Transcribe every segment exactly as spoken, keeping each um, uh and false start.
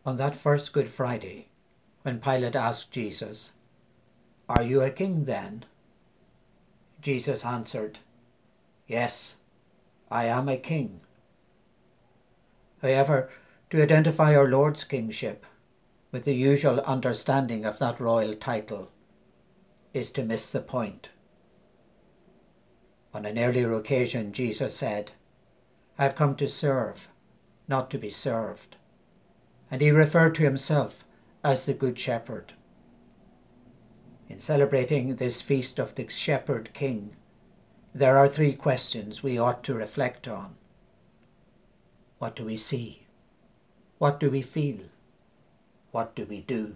On that first Good Friday, when Pilate asked Jesus, "Are you a king then?" Jesus answered, "Yes, I am a king." However, to identify our Lord's kingship with the usual understanding of that royal title is to miss the point. On an earlier occasion, Jesus said, "I have come to serve, not to be served." And he referred to himself as the Good Shepherd. In celebrating this feast of the Shepherd King, there are three questions we ought to reflect on. What do we see? What do we feel? What do we do?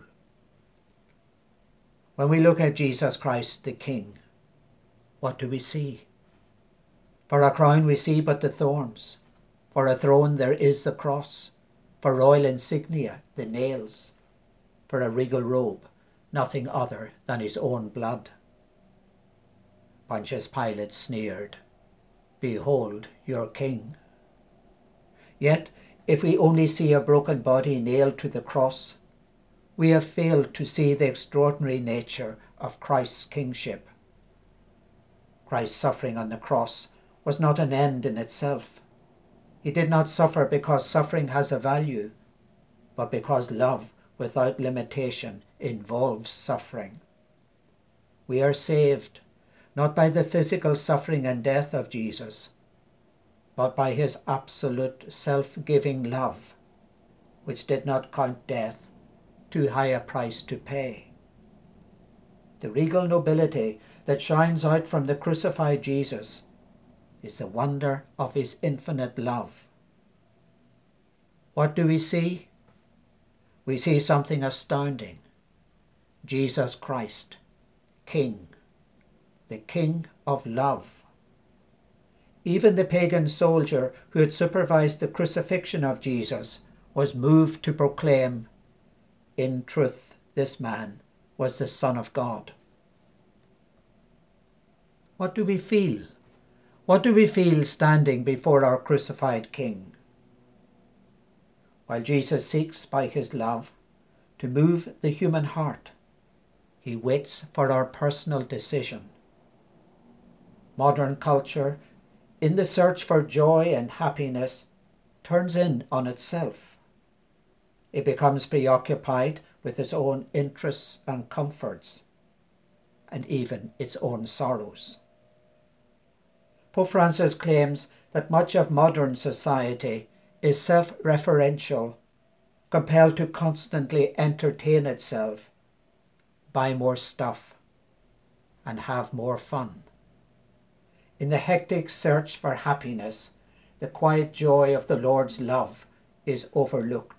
When we look at Jesus Christ the King, what do we see? For a crown we see but the thorns. For a throne there is the cross. For royal insignia the nails. For a regal robe nothing other than his own blood. Pontius Pilate sneered, "Behold your king." Yet, if we only see a broken body nailed to the cross, we have failed to see the extraordinary nature of Christ's kingship. Christ's suffering on the cross was not an end in itself. He did not suffer because suffering has a value, but because love without limitation involves suffering. We are saved not by the physical suffering and death of Jesus, but by his absolute self-giving love, which did not count death too high a price to pay. The regal nobility that shines out from the crucified Jesus is the wonder of his infinite love. What do we see? We see something astounding. Jesus Christ, King, the King of love. Even the pagan soldier who had supervised the crucifixion of Jesus was moved to proclaim, "In truth, this man was the Son of God." What do we feel? What do we feel standing before our crucified King? While Jesus seeks by his love to move the human heart, he waits for our personal decision. Modern culture, in the search for joy and happiness, turns in on itself. It becomes preoccupied with its own interests and comforts, and even its own sorrows. Pope Francis claims that much of modern society is self-referential, compelled to constantly entertain itself, buy more stuff, and have more fun. In the hectic search for happiness, the quiet joy of the Lord's love is overlooked.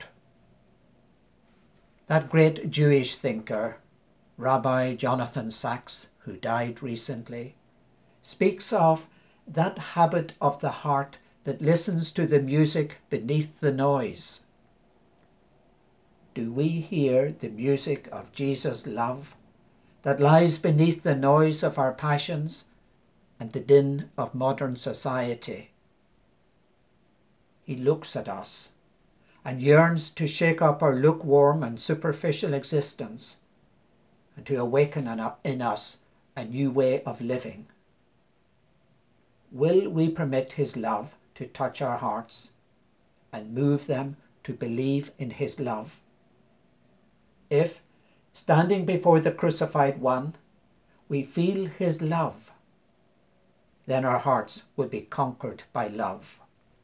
That great Jewish thinker, Rabbi Jonathan Sacks, who died recently, speaks of that habit of the heart that listens to the music beneath the noise. Do we hear the music of Jesus' love that lies beneath the noise of our passions and the din of modern society? He looks at us and yearns to shake up our lukewarm and superficial existence and to awaken in us a new way of living. Will we permit his love to touch our hearts and move them to believe in his love? If, standing before the crucified one, we feel his love, then our hearts will be conquered by love.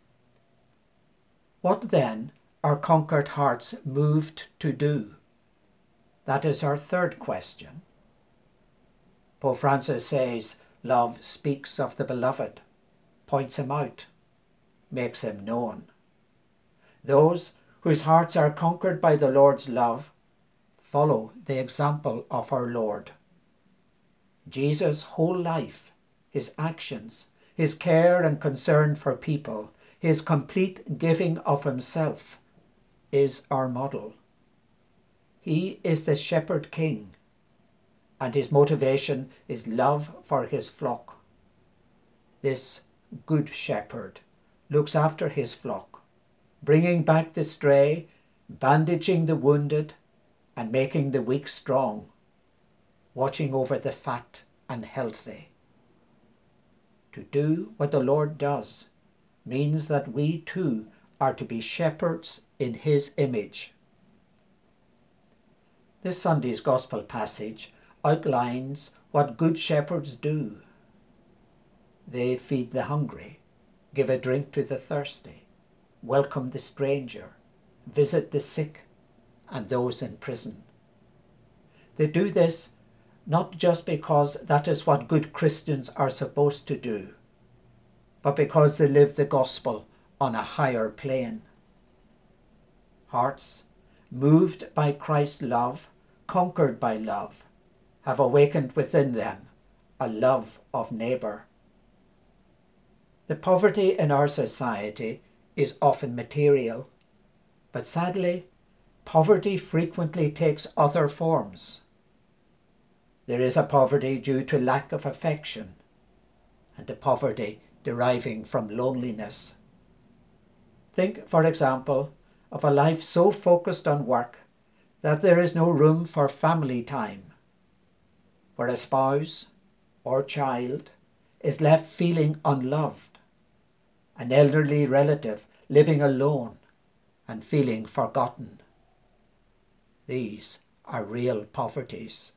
What then are conquered hearts moved to do? That is our third question. Pope Francis says, love speaks of the beloved, points him out, makes him known. Those whose hearts are conquered by the Lord's love follow the example of our Lord. Jesus' whole life, his actions, his care and concern for people, his complete giving of himself is our model. He is the Shepherd King, and his motivation is love for his flock. This Good Shepherd looks after his flock, bringing back the stray bandaging the wounded and making the weak strong, watching over the fat and healthy. To do what the Lord does means that we too are to be shepherds in his image. This Sunday's Gospel passage outlines what good shepherds do. They feed the hungry, give a drink to the thirsty, welcome the stranger, visit the sick and those in prison. They do this not just because that is what good Christians are supposed to do, but because they live the gospel on a higher plane. Hearts moved by Christ's love, conquered by love, have awakened within them a love of neighbour. The poverty in our society is often material, but sadly, poverty frequently takes other forms. There is a poverty due to lack of affection, and a poverty deriving from loneliness. Think, for example, of a life so focused on work that there is no room for family time, where a spouse or child is left feeling unloved, an elderly relative living alone and feeling forgotten. These are real poverties.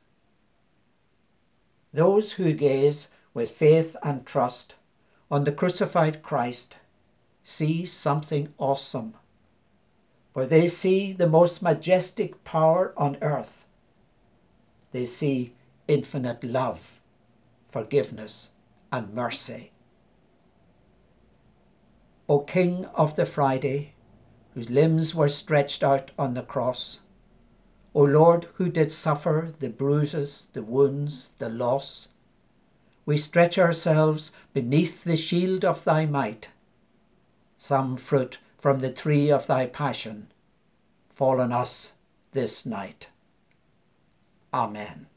Those who gaze with faith and trust on the crucified Christ see something awesome, for they see the most majestic power on earth. They see infinite love, forgiveness, and mercy. O King of the Friday, whose limbs were stretched out on the cross, O Lord, who did suffer the bruises, the wounds, the loss, we stretch ourselves beneath the shield of thy might. Some fruit from the tree of thy passion fall on us this night. Amen.